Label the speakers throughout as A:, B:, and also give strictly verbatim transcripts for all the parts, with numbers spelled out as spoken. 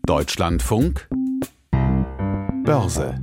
A: Deutschlandfunk Börse.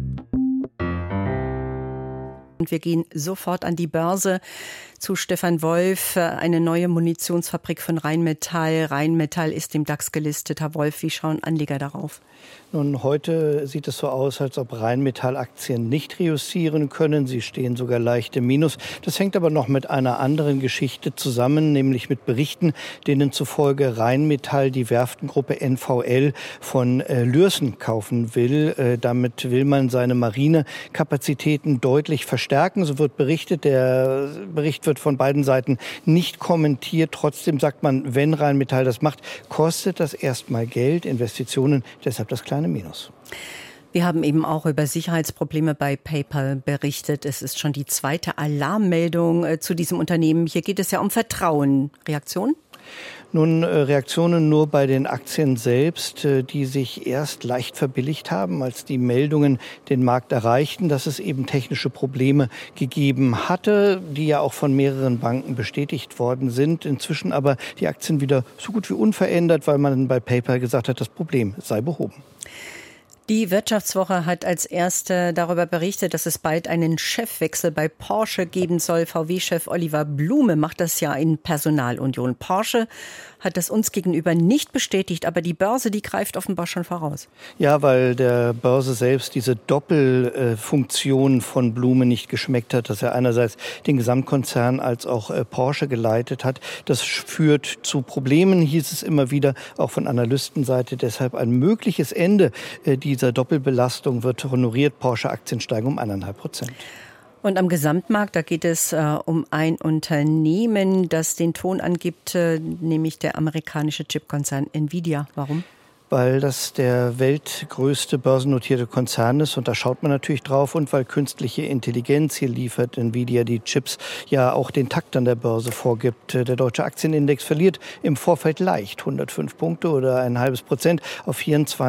B: Und wir gehen sofort an die Börse zu Stefan Wolf, eine neue Munitionsfabrik von Rheinmetall. Rheinmetall ist im DAX gelistet. Herr Wolf, wie schauen Anleger darauf?
C: Nun, heute sieht es so aus, als ob Rheinmetall-Aktien nicht reüssieren können. Sie stehen sogar leicht im Minus. Das hängt aber noch mit einer anderen Geschichte zusammen, nämlich mit Berichten, denen zufolge Rheinmetall die Werftengruppe N V L von äh, Lürssen kaufen will. Äh, damit will man seine Marinekapazitäten deutlich verstärken. So wird berichtet. Der Bericht wird von beiden Seiten nicht kommentiert. Trotzdem sagt man, wenn Rheinmetall das macht, kostet das erstmal Geld, Investitionen, deshalb das kleine Minus.
B: Wir haben eben auch über Sicherheitsprobleme bei PayPal berichtet. Es ist schon die zweite Alarmmeldung äh, zu diesem Unternehmen. Hier geht es ja um Vertrauen. Reaktion?
C: Nun, Reaktionen nur bei den Aktien selbst, die sich erst leicht verbilligt haben, als die Meldungen den Markt erreichten, dass es eben technische Probleme gegeben hatte, die ja auch von mehreren Banken bestätigt worden sind. Inzwischen aber die Aktien wieder so gut wie unverändert, weil man bei PayPal gesagt hat, das Problem sei behoben.
B: Die Wirtschaftswoche hat als erste darüber berichtet, dass es bald einen Chefwechsel bei Porsche geben soll. V W-Chef Oliver Blume macht das ja in Personalunion. Porsche hat das uns gegenüber nicht bestätigt, aber die Börse, die greift offenbar schon voraus.
C: Ja, weil der Börse selbst diese Doppelfunktion von Blume nicht geschmeckt hat, dass er einerseits den Gesamtkonzern als auch Porsche geleitet hat. Das führt zu Problemen, hieß es immer wieder, auch von Analystenseite. Deshalb ein mögliches Ende dieser Doppelbelastung wird honoriert. Porsche-Aktien steigen um eineinhalb Prozent.
B: Und am Gesamtmarkt, da geht es äh, um ein Unternehmen, das den Ton angibt, äh, nämlich der amerikanische Chipkonzern Nvidia. Warum?
C: Weil das der weltgrößte börsennotierte Konzern ist und da schaut man natürlich drauf und weil künstliche Intelligenz, hier liefert Nvidia die Chips, ja auch den Takt an der Börse vorgibt. Der deutsche Aktienindex verliert im Vorfeld leicht hundertfünf Punkte oder ein halbes Prozent auf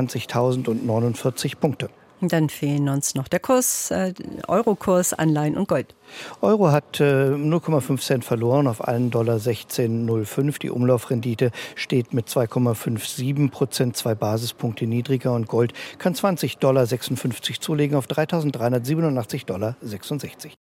C: vierundzwanzigtausendneunundvierzig Punkte.
B: Und dann fehlen uns noch der Kurs, äh, Eurokurs, Anleihen und Gold.
C: Euro hat äh, null Komma fünf Cent verloren auf einen Dollar sechzehn Komma null fünf. Die Umlaufrendite steht mit zwei Komma siebenundfünfzig Prozent, zwei Basispunkte niedriger. Und Gold kann zwanzig Komma sechsundfünfzig Dollar zulegen auf dreitausenddreihundertsiebenundachtzig Komma sechsundsechzig Dollar.